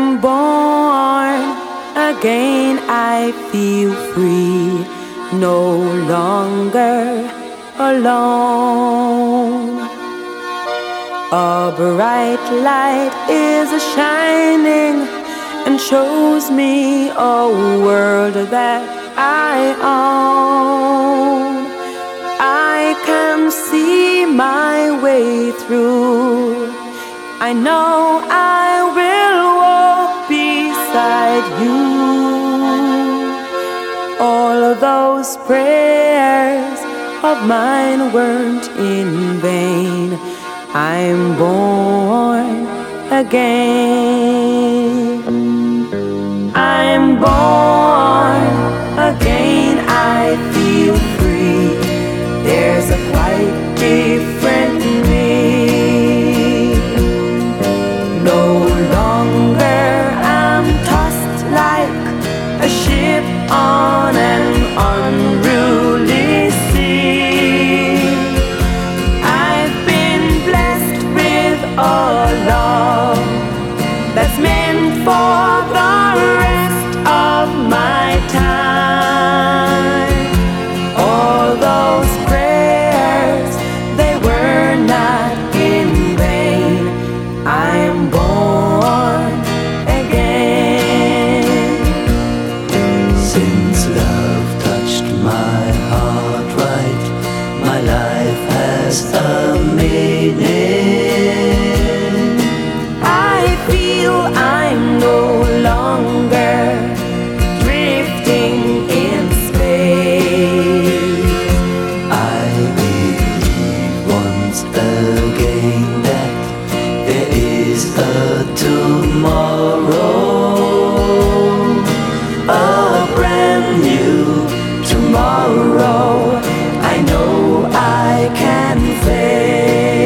I'm born again, I feel free, no longer alone. A bright light is shining and shows me a world that I own. I can see my way through. I know I will walk beside you. All of those prayers of mine weren't in vain. I'm born again. I'm born again. I feel free. There's a quite different me. No longer I'm tossed like a ship on an unruly sea. I've been blessed with a love that's meant for the rest of my time. All those prayers, they were not in vain. I'm born again. Since love touched my heart right, my life has a meaning. I feel I'm no longer drifting in space. I believe once again that there is a tomorrow, a brand new tomorrow. I know I can face.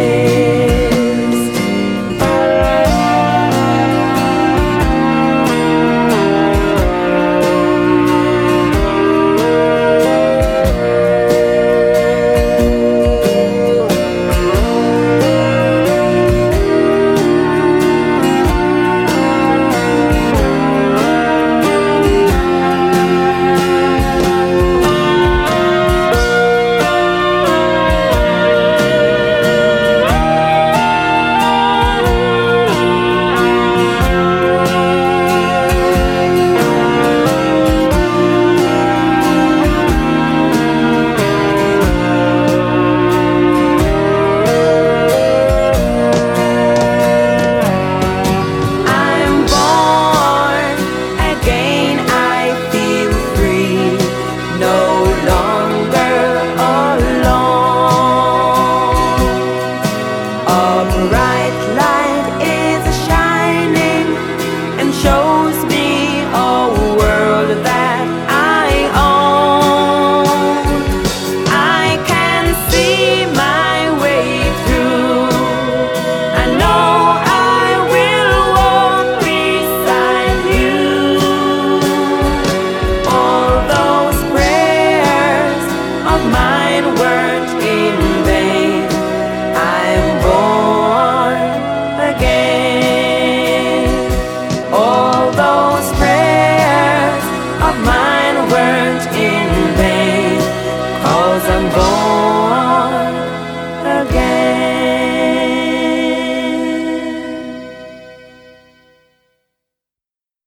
Shows me a world that I own. I can see my way through. I know I will walk beside you. All those prayers of mine weren't